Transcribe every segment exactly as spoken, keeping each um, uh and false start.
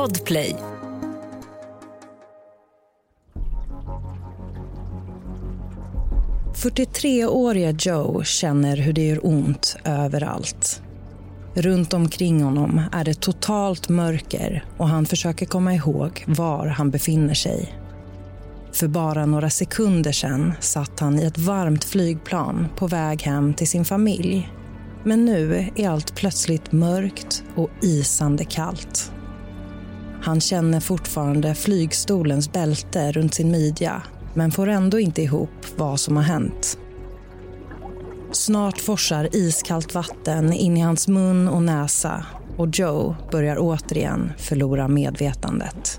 Podplay. fyrtiotreåriga Joe känner hur det gör ont överallt. Runt omkring honom är det totalt mörker och han försöker komma ihåg var han befinner sig. För bara några sekunder sedan satt han i ett varmt flygplan på väg hem till sin familj. Men nu är allt plötsligt mörkt och isande kallt. Han känner fortfarande flygstolens bälte runt sin midja, men får ändå inte ihop vad som har hänt. Snart forsar iskallt vatten in i hans mun och näsa och Joe börjar återigen förlora medvetandet.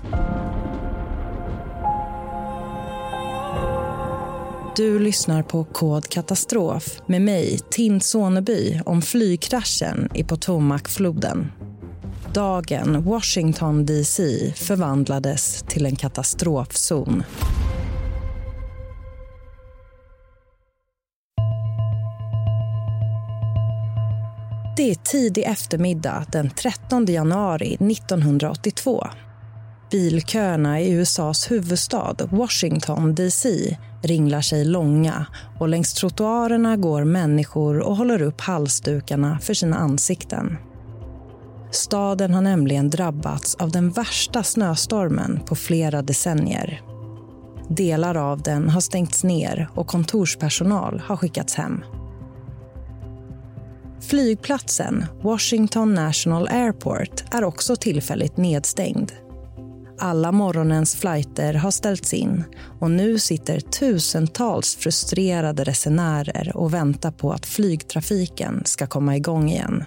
Du lyssnar på Kod Katastrof med mig, Tinn Soneby, om flygkraschen i Potomac-floden. Dagen Washington D C förvandlades till en katastrofzon. Det är tidig eftermiddag den trettonde januari nittonhundraåttiotvå. Bilköerna i U S A:s huvudstad, Washington D C, ringlar sig långa och längs trottoarerna går människor och håller upp halsdukarna för sina ansikten. Staden har nämligen drabbats av den värsta snöstormen på flera decennier. Delar av den har stängts ner och kontorspersonal har skickats hem. Flygplatsen Washington National Airport är också tillfälligt nedstängd. Alla morgonens flighter har ställts in och nu sitter tusentals frustrerade resenärer och väntar på att flygtrafiken ska komma igång igen.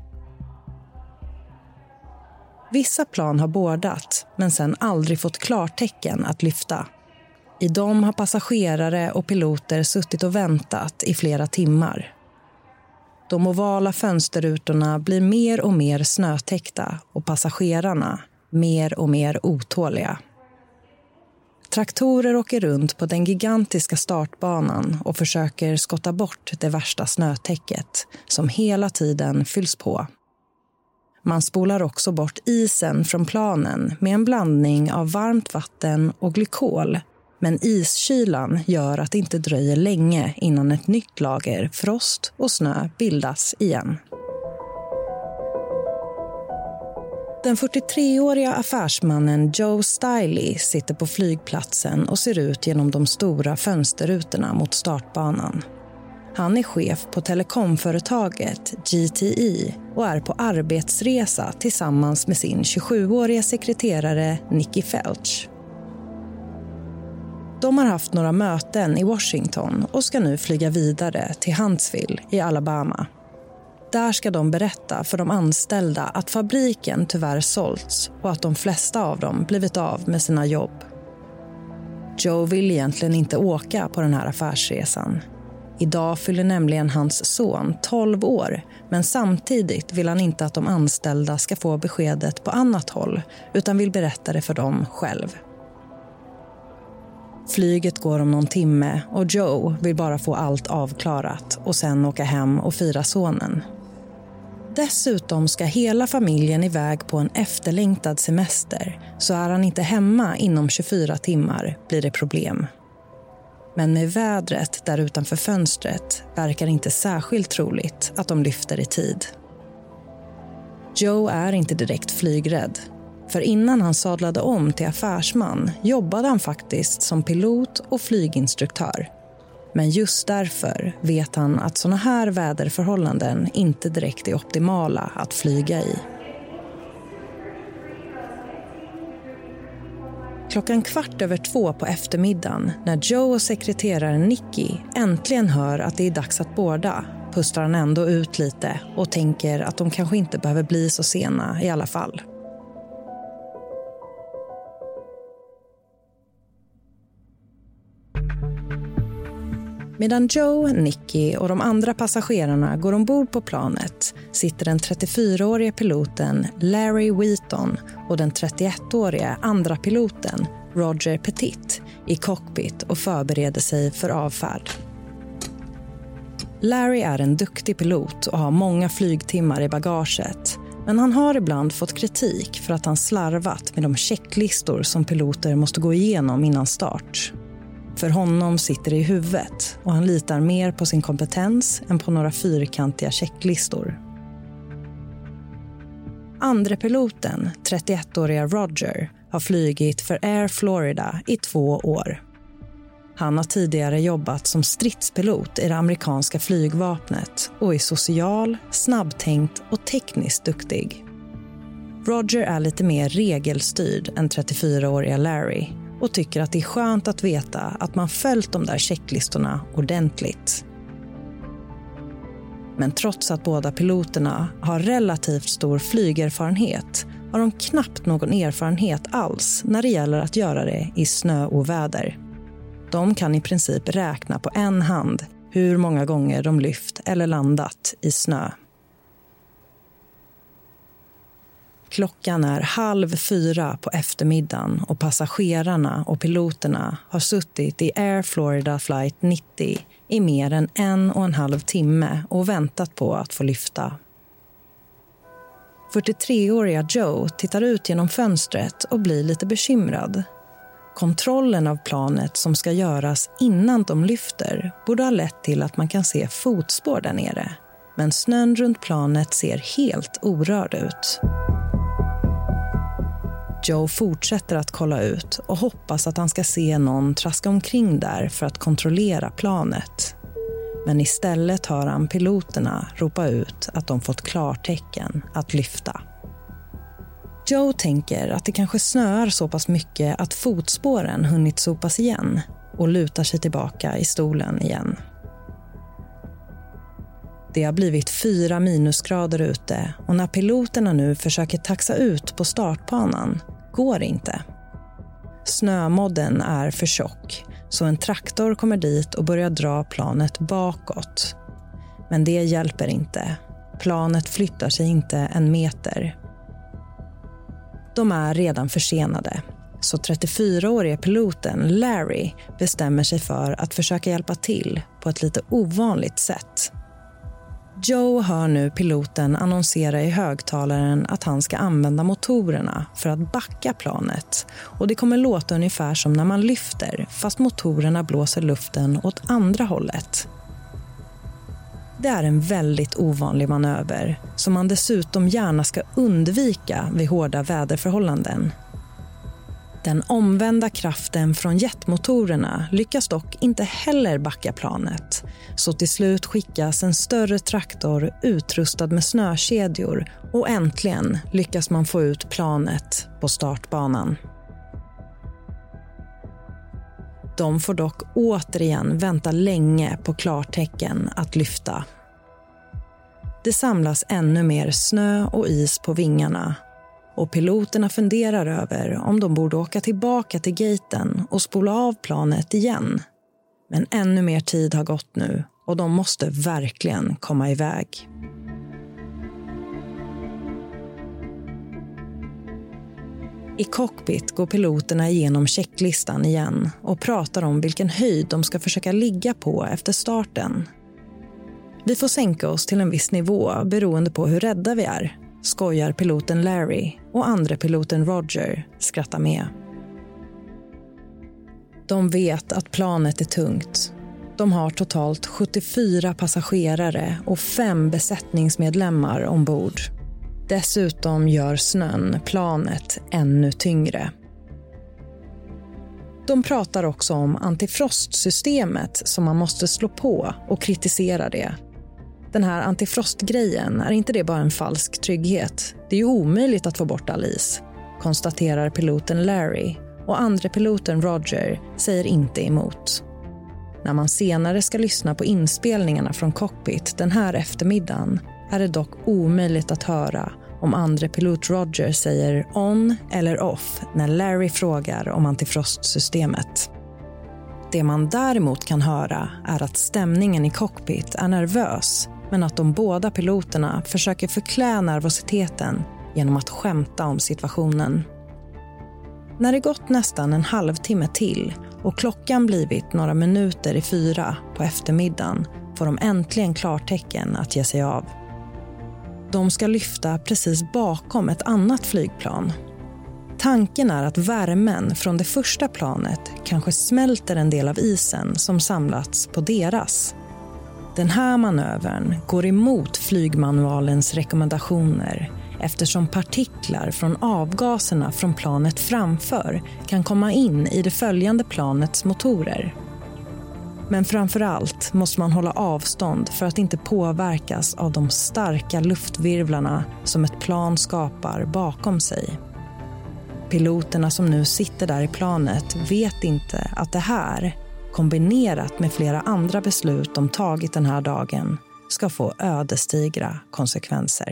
Vissa plan har bordat men sedan aldrig fått klartecken att lyfta. I dem har passagerare och piloter suttit och väntat i flera timmar. De ovala fönsterrutorna blir mer och mer snötäckta och passagerarna mer och mer otåliga. Traktorer åker runt på den gigantiska startbanan och försöker skotta bort det värsta snötäcket som hela tiden fylls på. Man spolar också bort isen från planen med en blandning av varmt vatten och glykol. Men iskylan gör att det inte dröjer länge innan ett nytt lager frost och snö bildas igen. Den fyrtiotreåriga affärsmannen Joe Stiley sitter på flygplatsen och ser ut genom de stora fönsterrutorna mot startbanan. Han är chef på telekomföretaget G T E och är på arbetsresa tillsammans med sin tjugosjuåriga sekreterare Nikki Felch. De har haft några möten i Washington och ska nu flyga vidare till Huntsville i Alabama. Där ska de berätta för de anställda att fabriken tyvärr sålts och att de flesta av dem blivit av med sina jobb. Joe vill egentligen inte åka på den här affärsresan. Idag fyller nämligen hans son tolv år, men samtidigt vill han inte att de anställda ska få beskedet på annat håll utan vill berätta det för dem själv. Flyget går om någon timme och Joe vill bara få allt avklarat och sen åka hem och fira sonen. Dessutom ska hela familjen iväg på en efterlängtad semester, så är han inte hemma inom tjugofyra timmar blir det problem. Men med vädret där utanför fönstret verkar inte särskilt troligt att de lyfter i tid. Joe är inte direkt flygrädd. För innan han sadlade om till affärsman jobbade han faktiskt som pilot och flyginstruktör. Men just därför vet han att såna här väderförhållanden inte direkt är optimala att flyga i. Klockan kvart över två på eftermiddagen, när Joe och sekreteraren Nikki äntligen hör att det är dags att borda, pustar han ändå ut lite och tänker att de kanske inte behöver bli så sena i alla fall. Medan Joe, Nikki och de andra passagerarna går ombord på planet sitter den trettiofyraårige piloten Larry Wheaton och den trettioettårige andra piloten Roger Petit i cockpit och förbereder sig för avfärd. Larry är en duktig pilot och har många flygtimmar i bagaget, Men han har ibland fått kritik för att han slarvat med de checklistor som piloter måste gå igenom innan start. För honom sitter det i huvudet och han litar mer på sin kompetens än på några fyrkantiga checklistor. Andre piloten, trettioettåriga Roger, har flygit för Air Florida i två år. Han har tidigare jobbat som stridspilot i det amerikanska flygvapnet och är social, snabbtänkt och tekniskt duktig. Roger är lite mer regelstyrd än trettiofyraåriga Larry och tycker att det är skönt att veta att man följt de där checklistorna ordentligt. Men trots att båda piloterna har relativt stor flygerfarenhet har de knappt någon erfarenhet alls när det gäller att göra det i snöoväder. De kan i princip räkna på en hand hur många gånger de lyft eller landat i snö. Klockan är halv fyra på eftermiddagen och passagerarna och piloterna har suttit i Air Florida Flight nittio i mer än en och en halv timme och väntat på att få lyfta. fyrtiotreåriga Joe tittar ut genom fönstret och blir lite bekymrad. Kontrollen av planet som ska göras innan de lyfter borde ha lett till att man kan se fotspår där nere. Men snön runt planet ser helt orörd ut. Joe fortsätter att kolla ut och hoppas att han ska se någon traska omkring där för att kontrollera planet. Men istället hör han piloterna ropa ut att de fått klartecken att lyfta. Joe tänker att det kanske snöar så pass mycket att fotspåren hunnit sopas igen och lutar sig tillbaka i stolen igen. Det har blivit fyra minusgrader ute och när piloterna nu försöker taxa ut på startbanan går det inte. Snömodden är för tjock så en traktor kommer dit och börjar dra planet bakåt. Men det hjälper inte. Planet flyttar sig inte en meter. De är redan försenade, så trettiofyraårige piloten Larry bestämmer sig för att försöka hjälpa till på ett lite ovanligt sätt. Joe hör nu piloten annonsera i högtalaren att han ska använda motorerna för att backa planet. Och det kommer låta ungefär som när man lyfter, fast motorerna blåser luften åt andra hållet. Det är en väldigt ovanlig manöver som man dessutom gärna ska undvika vid hårda väderförhållanden. Den omvända kraften från jetmotorerna lyckas dock inte heller backa planet. Så till slut skickas en större traktor utrustad med snökedjor och äntligen lyckas man få ut planet på startbanan. De får dock återigen vänta länge på klartecken att lyfta. Det samlas ännu mer snö och is på vingarna. Och piloterna funderar över om de borde åka tillbaka till gaten och spola av planet igen. Men ännu mer tid har gått nu och de måste verkligen komma iväg. I cockpit går piloterna igenom checklistan igen och pratar om vilken höjd de ska försöka ligga på efter starten. Vi får sänka oss till en viss nivå beroende på hur rädda vi är, skojar piloten Larry och andra piloten Roger skrattar med. De vet att planet är tungt. De har totalt sjuttiofyra passagerare och fem besättningsmedlemmar ombord. Dessutom gör snön planet ännu tyngre. De pratar också om antifrostsystemet som man måste slå på och kritisera det. Den här antifrostgrejen, är inte det bara en falsk trygghet? Det är ju omöjligt att få bort all is, konstaterar piloten Larry och andra piloten Roger säger inte emot. När man senare ska lyssna på inspelningarna från cockpit den här eftermiddagen är det dock omöjligt att höra om andra pilot Roger säger on eller off när Larry frågar om antifrostsystemet. Det man däremot kan höra är att stämningen i cockpit är nervös, men att de båda piloterna försöker förklä nervositeten genom att skämta om situationen. När det gått nästan en halvtimme till och klockan blivit några minuter i fyra på eftermiddagen får de äntligen klartecken att ge sig av. De ska lyfta precis bakom ett annat flygplan. Tanken är att värmen från det första planet kanske smälter en del av isen som samlats på deras. Den här manövern går emot flygmanualens rekommendationer eftersom partiklar från avgaserna från planet framför kan komma in i det följande planets motorer. Men framför allt måste man hålla avstånd för att inte påverkas av de starka luftvirvlarna som ett plan skapar bakom sig. Piloterna som nu sitter där i planet vet inte att det här, kombinerat med flera andra beslut de tagit den här dagen, ska få ödesdigra konsekvenser.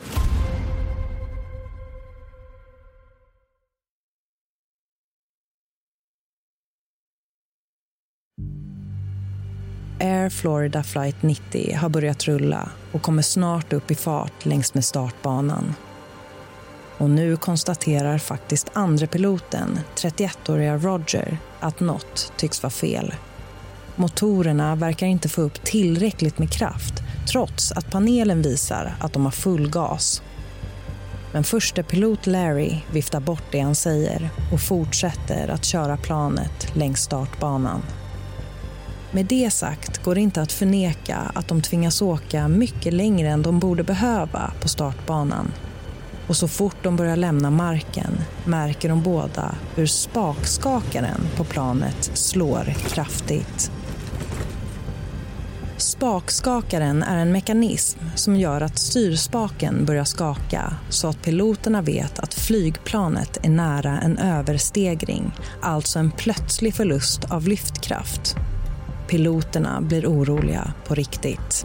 Air Florida Flight nittio har börjat rulla och kommer snart upp i fart längs med startbanan. Och nu konstaterar faktiskt andre piloten, trettioettåriga Roger, att något tycks vara fel. Motorerna verkar inte få upp tillräckligt med kraft trots att panelen visar att de har full gas. Men förste pilot Larry viftar bort det han säger och fortsätter att köra planet längs startbanan. Med det sagt går det inte att förneka att de tvingas åka mycket längre än de borde behöva på startbanan. Och så fort de börjar lämna marken märker de båda hur spakskakaren på planet slår kraftigt. Spakskakaren är en mekanism som gör att styrspaken börjar skaka så att piloterna vet att flygplanet är nära en överstegring, alltså en plötslig förlust av lyftkraft. Piloterna blir oroliga på riktigt.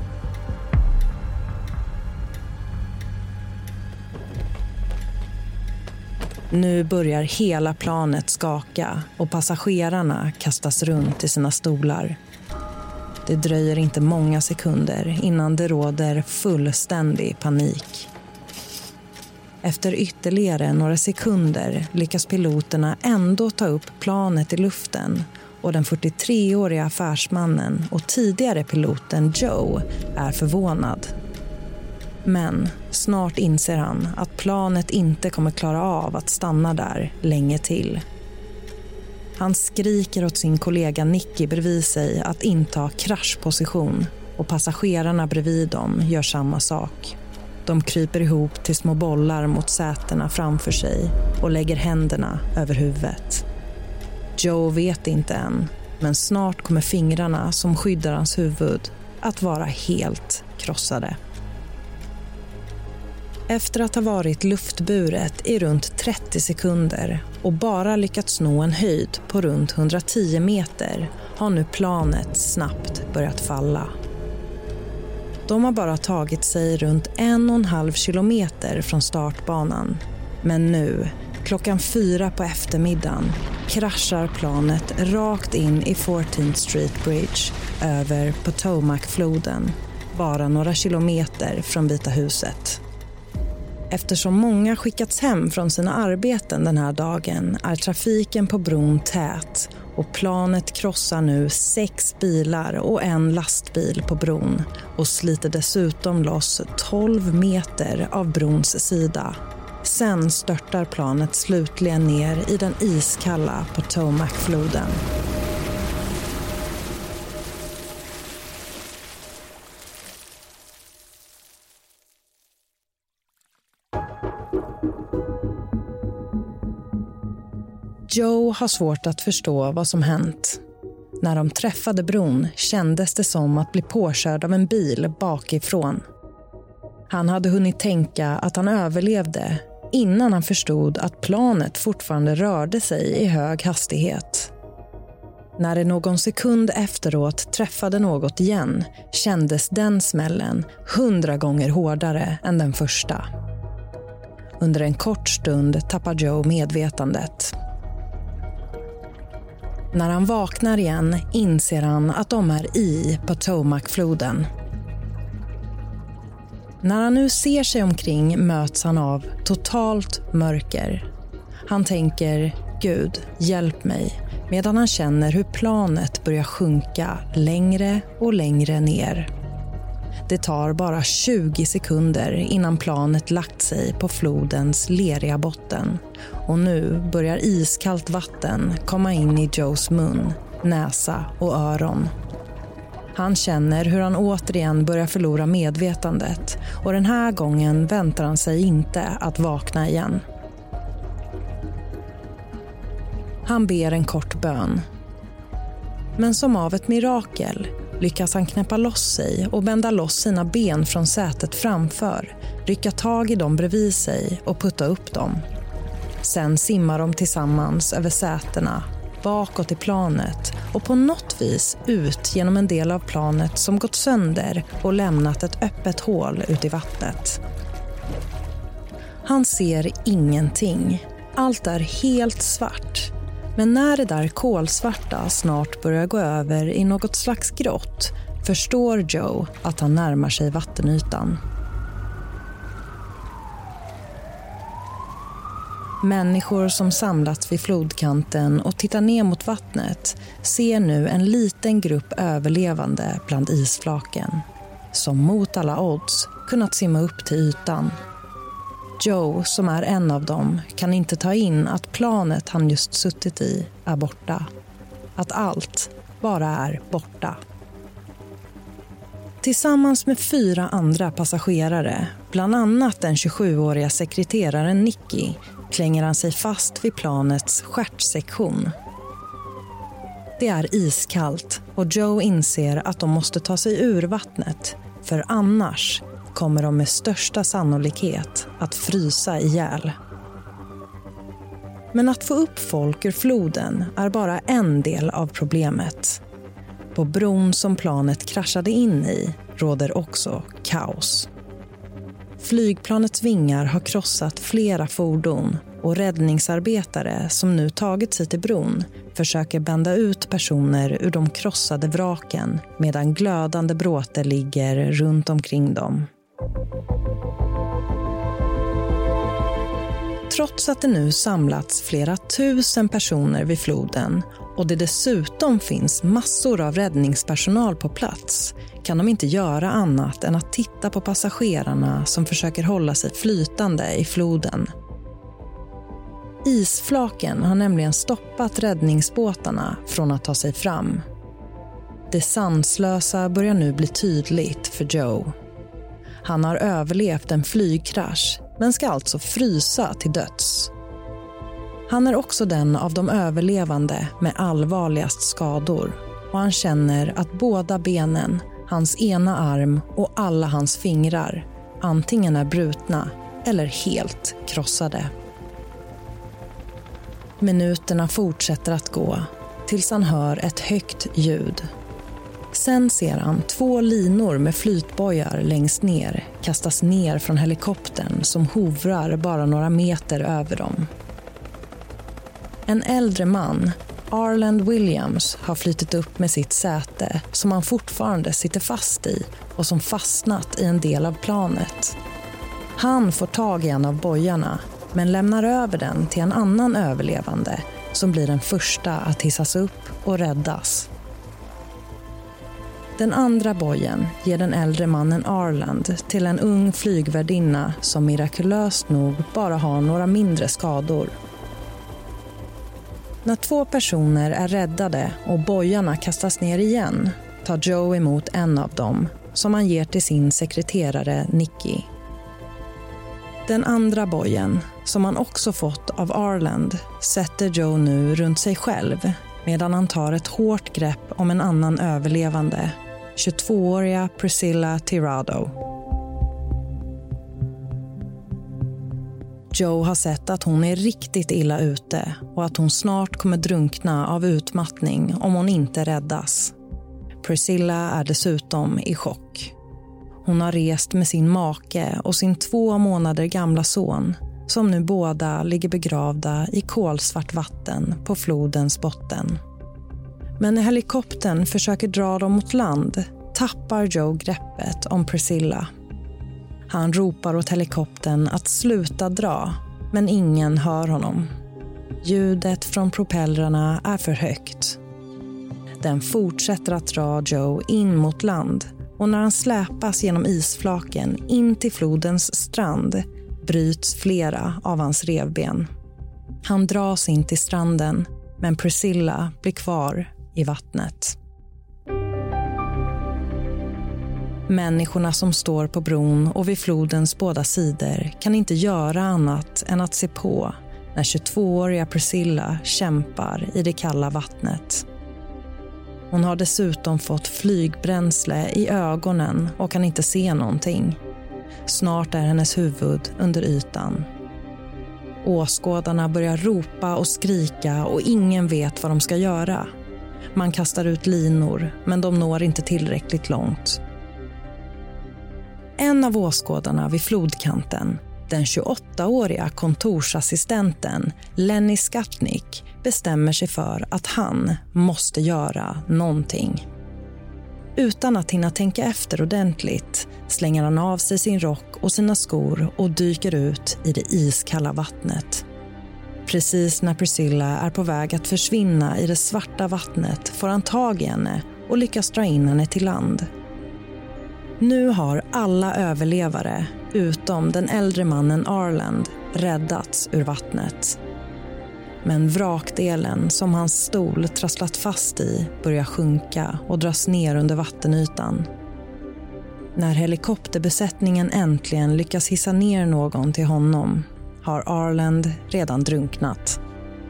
Nu börjar hela planet skaka och passagerarna kastas runt i sina stolar. Det dröjer inte många sekunder innan det råder fullständig panik. Efter ytterligare några sekunder lyckas piloterna ändå ta upp planet i luften och den fyrtiotreåriga affärsmannen och tidigare piloten Joe är förvånad. Men snart inser han att planet inte kommer klara av att stanna där länge till. Han skriker åt sin kollega Nicky bredvid sig att inta kraschposition och passagerarna bredvid dem gör samma sak. De kryper ihop till små bollar mot sätena framför sig och lägger händerna över huvudet. Joe vet inte än, men snart kommer fingrarna som skyddar hans huvud att vara helt krossade. Efter att ha varit luftburet i runt trettio sekunder och bara lyckats nå en höjd på runt hundratio meter har nu planet snabbt börjat falla. De har bara tagit sig runt en och en halv kilometer från startbanan. Men nu, klockan fyra på eftermiddagen, kraschar planet rakt in i fourteenth Street Bridge över Potomac-floden, bara några kilometer från Vita huset. Eftersom många skickats hem från sina arbeten den här dagen är trafiken på bron tät och planet krossar nu sex bilar och en lastbil på bron och sliter dessutom loss tolv meter av brons sida. Sen störtar planet slutligen ner i den iskalla Potomac-floden. Joe har svårt att förstå vad som hänt. När de träffade bron kändes det som att bli påkörd av en bil bakifrån. Han hade hunnit tänka att han överlevde innan han förstod att planet fortfarande rörde sig i hög hastighet. När det någon sekund efteråt träffade något igen kändes den smällen hundra gånger hårdare än den första. Under en kort stund tappar Joe medvetandet. När han vaknar igen inser han att de är i Potomac-floden. När han nu ser sig omkring möts han av totalt mörker. Han tänker, Gud, hjälp mig, medan han känner hur planet börjar sjunka längre och längre ner. Det tar bara tjugo sekunder innan planet lagt sig på flodens leriga botten. Och nu börjar iskallt vatten komma in i Joes mun, näsa och öron. Han känner hur han återigen börjar förlora medvetandet. Och den här gången väntar han sig inte att vakna igen. Han ber en kort bön. Men som av ett mirakel lyckas han knäppa loss sig och bända loss sina ben från sätet framför, rycka tag i dem bredvid sig och putta upp dem. Sen simmar de tillsammans över sätena, bakåt i planet och på något vis ut genom en del av planet som gått sönder och lämnat ett öppet hål ut i vattnet. Han ser ingenting. Allt är helt svart. Men när det där kolsvarta snart börjar gå över i något slags grått förstår Joe att han närmar sig vattenytan. Människor som samlats vid flodkanten och tittar ner mot vattnet ser nu en liten grupp överlevande bland isflaken som mot alla odds kunnat simma upp till ytan. Joe, som är en av dem, kan inte ta in att planet han just suttit i är borta. Att allt bara är borta. Tillsammans med fyra andra passagerare, bland annat den tjugosjuåriga sekreteraren Nicky, klänger han sig fast vid planets stjärtsektion. Det är iskallt och Joe inser att de måste ta sig ur vattnet, för annars kommer de med största sannolikhet att frysa ihjäl. Men att få upp folk ur floden är bara en del av problemet. På bron som planet kraschade in i råder också kaos. Flygplanets vingar har krossat flera fordon och räddningsarbetare som nu tagit sig till bron försöker bända ut personer ur de krossade vraken medan glödande bråte ligger runt omkring dem. Trots att det nu samlats flera tusen personer vid floden och det dessutom finns massor av räddningspersonal på plats kan de inte göra annat än att titta på passagerarna som försöker hålla sig flytande i floden. Isflaken har nämligen stoppat räddningsbåtarna från att ta sig fram. Det sanslösa börjar nu bli tydligt för Joe. Han har överlevt en flygkrasch men ska alltså frysa till döds. Han är också den av de överlevande med allvarligast skador och han känner att båda benen, hans ena arm och alla hans fingrar antingen är brutna eller helt krossade. Minuterna fortsätter att gå tills han hör ett högt ljud. Sen ser han två linor med flytbojar längst ner kastas ner från helikoptern som hovrar bara några meter över dem. En äldre man, Arland Williams, har flyttit upp med sitt säte som han fortfarande sitter fast i och som fastnat i en del av planet. Han får tag i en av bojarna men lämnar över den till en annan överlevande som blir den första att hissas upp och räddas. Den andra bojen ger den äldre mannen Arland till en ung flygvärdinna som mirakulöst nog bara har några mindre skador. När två personer är räddade och bojarna kastas ner igen tar Joe emot en av dem som han ger till sin sekreterare Nicky. Den andra bojen, som han också fått av Arland, sätter Joe nu runt sig själv medan han tar ett hårt grepp om en annan överlevande, tjugotvååriga Priscilla Tirado. Joe har sett att hon är riktigt illa ute och att hon snart kommer drunkna av utmattning om hon inte räddas. Priscilla är dessutom i chock. Hon har rest med sin make och sin två månader gamla son som nu båda ligger begravda i kolsvart vatten på flodens botten. Men när helikoptern försöker dra dem mot land tappar Joe greppet om Priscilla. Han ropar åt helikoptern att sluta dra, men ingen hör honom. Ljudet från propellrarna är för högt. Den fortsätter att dra Joe in mot land och när han släpas genom isflaken in till flodens strand bryts flera av hans revben. Han dras in till stranden, men Priscilla blir kvar i vattnet. Människorna som står på bron och vid flodens båda sidor kan inte göra annat än att se på när tjugotvååriga Priscilla kämpar i det kalla vattnet. Hon har dessutom fått flygbränsle i ögonen och kan inte se någonting. Snart är hennes huvud under ytan. Åskådarna börjar ropa och skrika och ingen vet vad de ska göra. Man kastar ut linor, men de når inte tillräckligt långt. En av åskådarna vid flodkanten, den tjugoåttaåriga kontorsassistenten Lenny Skatnick, bestämmer sig för att han måste göra någonting. Utan att hinna tänka efter ordentligt slänger han av sig sin rock och sina skor och dyker ut i det iskalla vattnet. Precis när Priscilla är på väg att försvinna i det svarta vattnet får han tag i henne och lyckas dra in henne till land. Nu har alla överlevare, utom den äldre mannen Arland, räddats ur vattnet. Men vrakdelen som hans stol trasslat fast i börjar sjunka och dras ner under vattenytan. När helikopterbesättningen äntligen lyckas hissa ner någon till honom har Arland redan drunknat.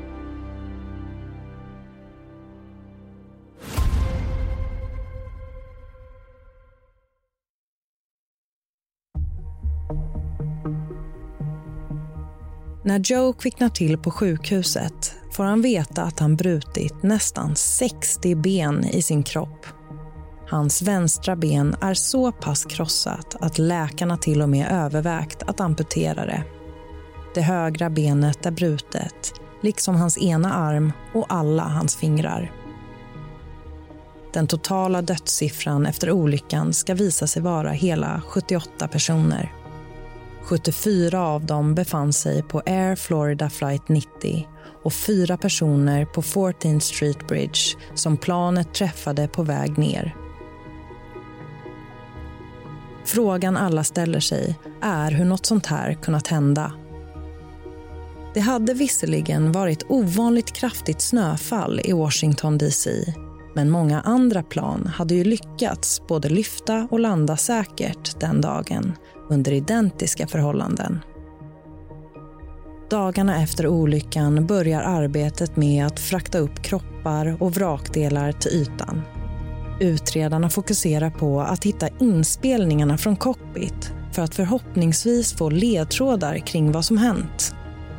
När Joe kvicknar till på sjukhuset får han veta att han brutit nästan sextio ben i sin kropp. Hans vänstra ben är så pass krossat att läkarna till och med övervägt att amputera det. Det högra benet är brutet, liksom hans ena arm och alla hans fingrar. Den totala dödssiffran efter olyckan ska visa sig vara hela sjuttioåtta personer. sjuttiofyra av dem befann sig på Air Florida Flight nittio och fyra personer på fourteenth Street Bridge som planet träffade på väg ner. Frågan alla ställer sig är hur något sånt här kunnat hända. Det hade visserligen varit ovanligt kraftigt snöfall i Washington D C, men många andra plan hade ju lyckats både lyfta och landa säkert den dagen under identiska förhållanden. Dagarna efter olyckan börjar arbetet med att frakta upp kroppar och vrakdelar till ytan. Utredarna fokuserar på att hitta inspelningarna från cockpit för att förhoppningsvis få ledtrådar kring vad som hänt.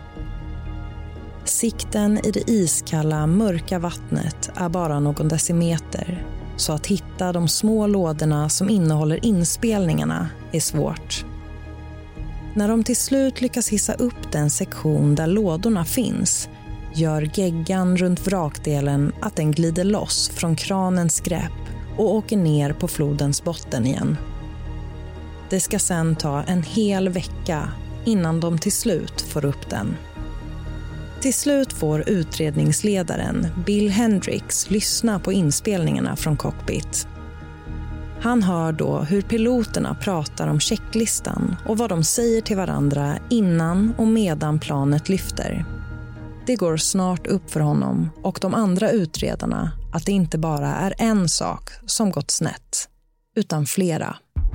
Sikten i det iskalla, mörka vattnet är bara någon decimeter, så att hitta de små lådorna som innehåller inspelningarna är svårt. När de till slut lyckas hissa upp den sektion där lådorna finns gör geggan runt vrakdelen att den glider loss från kranens grepp och åker ner på flodens botten igen. Det ska sedan ta en hel vecka innan de till slut får upp den. Till slut får utredningsledaren Bill Hendricks lyssna på inspelningarna från cockpit. Han hör då hur piloterna pratar om checklistan och vad de säger till varandra innan och medan planet lyfter. Det går snart upp för honom och de andra utredarna att det inte bara är en sak som gått snett, utan flera.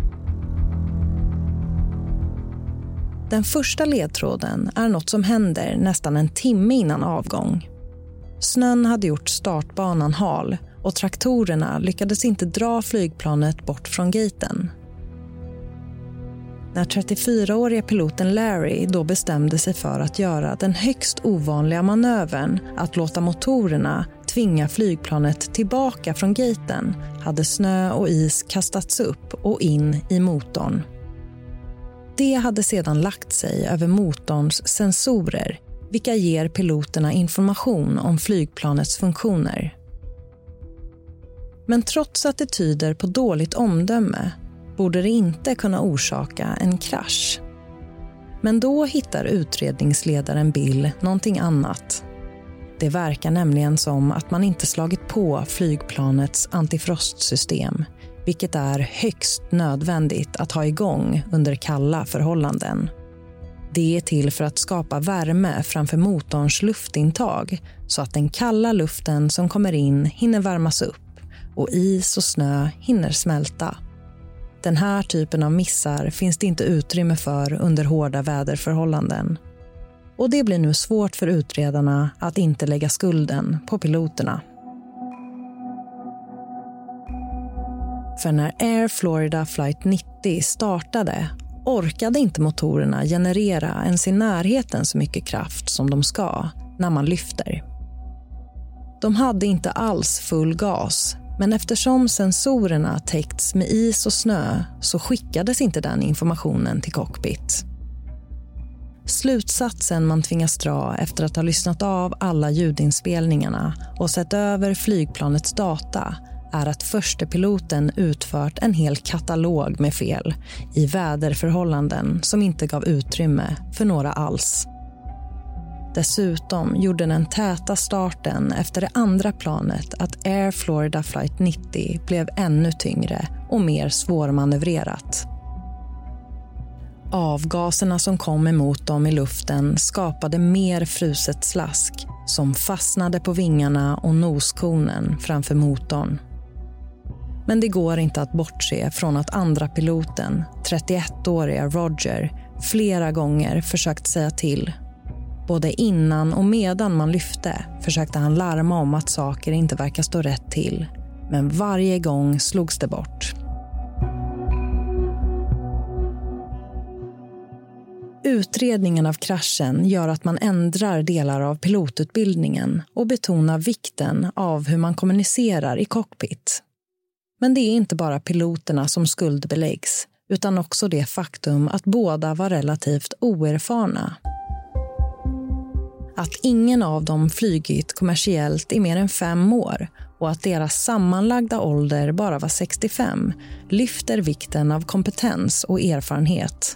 Den första ledtråden är något som händer nästan en timme innan avgång. Snön hade gjort startbanan hal och traktorerna lyckades inte dra flygplanet bort från gaten. När trettiofyraåriga piloten Larry då bestämde sig för att göra den högst ovanliga manövern att låta motorerna tvinga flygplanet tillbaka från gaten hade snö och is kastats upp och in i motorn. Det hade sedan lagt sig över motorns sensorer, vilka ger piloterna information om flygplanets funktioner. Men trots att det tyder på dåligt omdöme borde det inte kunna orsaka en krasch. Men då hittar utredningsledaren Bill någonting annat. Det verkar nämligen som att man inte slagit på flygplanets antifrostsystem, vilket är högst nödvändigt att ha igång under kalla förhållanden. Det är till för att skapa värme framför motorns luftintag så att den kalla luften som kommer in hinner värmas upp och is och snö hinner smälta. Den här typen av missar finns det inte utrymme för under hårda väderförhållanden. Och det blir nu svårt för utredarna att inte lägga skulden på piloterna. För när Air Florida Flight nittio startade orkade inte motorerna generera ens i närheten så mycket kraft som de ska när man lyfter. De hade inte alls full gas, men eftersom sensorerna täckts med is och snö så skickades inte den informationen till cockpit. Slutsatsen man tvingas dra efter att ha lyssnat av alla ljudinspelningarna och sett över flygplanets data är att förste piloten utfört en hel katalog med fel i väderförhållanden som inte gav utrymme för några alls. Dessutom gjorde den täta starten efter det andra planet att Air Florida Flight nittio blev ännu tyngre och mer svårmanövrerat. Avgaserna som kom emot dem i luften skapade mer fruset slask som fastnade på vingarna och noskonen framför motorn. Men det går inte att bortse från att andra piloten, trettioettåriga Roger, flera gånger försökt säga till. Både innan och medan man lyfte försökte han larma om att saker inte verkar stå rätt till. Men varje gång slogs det bort. Utredningen av kraschen gör att man ändrar delar av pilotutbildningen och betonar vikten av hur man kommunicerar i cockpit. Men det är inte bara piloterna som skuldbeläggs, utan också det faktum att båda var relativt oerfarna. Att ingen av dem flygit kommersiellt i mer än fem år och att deras sammanlagda ålder bara var sextiofem lyfter vikten av kompetens och erfarenhet.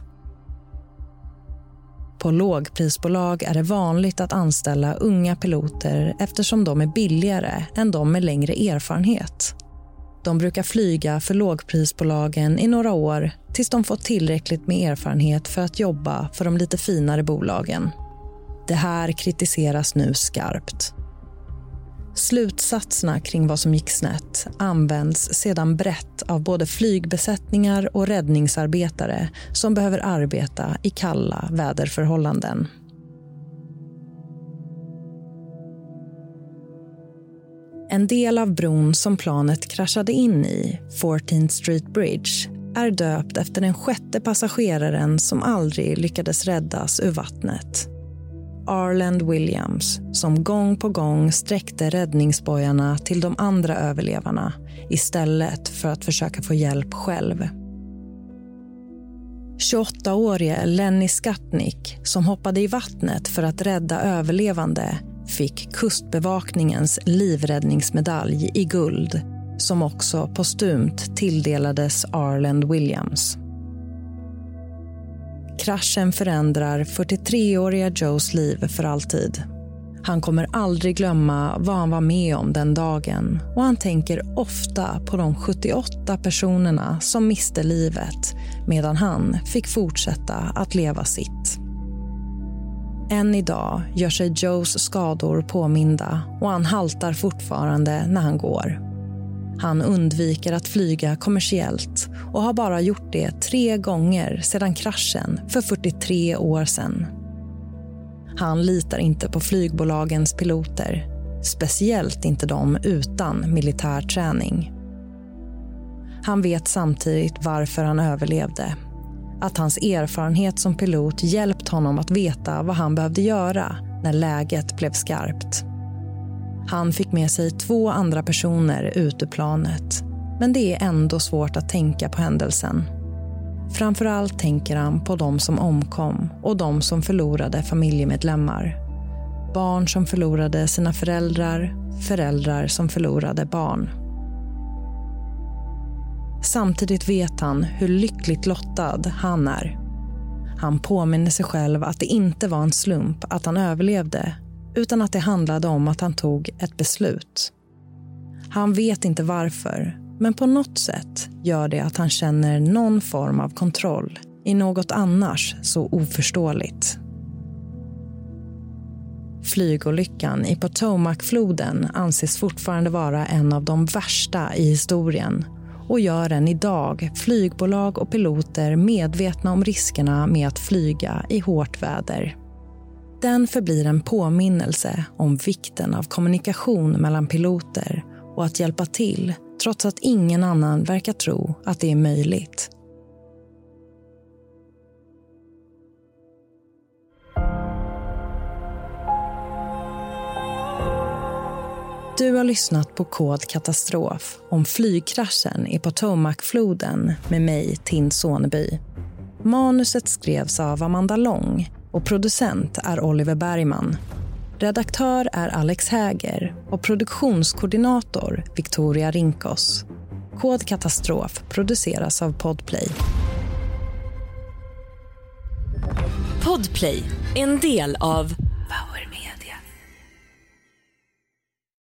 På lågprisbolag är det vanligt att anställa unga piloter eftersom de är billigare än de med längre erfarenhet. De brukar flyga för lågprisbolagen i några år tills de fått tillräckligt med erfarenhet för att jobba för de lite finare bolagen. Det här kritiseras nu skarpt. Slutsatserna kring vad som gick snett används sedan brett av både flygbesättningar och räddningsarbetare som behöver arbeta i kalla väderförhållanden. En del av bron som planet kraschade in i, fourteenth Street Bridge, är döpt efter den sjätte passageraren som aldrig lyckades räddas ur vattnet. Arland Williams, som gång på gång sträckte räddningsbojarna till de andra överlevarna istället för att försöka få hjälp själv. tjugoåttaårige Lenny Skatnick, som hoppade i vattnet för att rädda överlevande, fick kustbevakningens livräddningsmedalj i guld, som också postumt tilldelades Arland Williams. Kraschen förändrar fyrtiotreåriga Joes liv för alltid. Han kommer aldrig glömma vad han var med om den dagen och han tänker ofta på de sjuttioåtta personerna som miste livet medan han fick fortsätta att leva sitt. Än idag gör sig Joes skador påminda och han haltar fortfarande när han går. Han undviker att flyga kommersiellt och har bara gjort det tre gånger sedan kraschen för fyrtiotre år sedan. Han litar inte på flygbolagens piloter, speciellt inte de utan militär träning. Han vet samtidigt varför han överlevde. Att hans erfarenhet som pilot hjälpt honom att veta vad han behövde göra när läget blev skarpt. Han fick med sig två andra personer ut ur planet, men det är ändå svårt att tänka på händelsen. Framförallt tänker han på de som omkom och de som förlorade familjemedlemmar. Barn som förlorade sina föräldrar, föräldrar som förlorade barn. Samtidigt vet han hur lyckligt lottad han är. Han påminner sig själv att det inte var en slump att han överlevde, utan att det handlade om att han tog ett beslut. Han vet inte varför, Men på något sätt gör det att han känner någon form av kontroll i något annars så oförståeligt. Flygolyckan i Potomac-floden anses fortfarande vara en av de värsta i historien och gör än idag flygbolag och piloter medvetna om riskerna med att flyga i hårt väder. Den förblir en påminnelse om vikten av kommunikation mellan piloter och att hjälpa till trots att ingen annan verkar tro att det är möjligt. Du har lyssnat på Kod Katastrof om flygkraschen i Potomac-floden med mig, Tinn Soneby. Manuset skrevs av Amanda Lång och producent är Oliver Bergman. Redaktör är Alex Häger och produktionskoordinator Victoria Rinkos. Kod Katastrof produceras av Podplay. Podplay, en del av Power Media.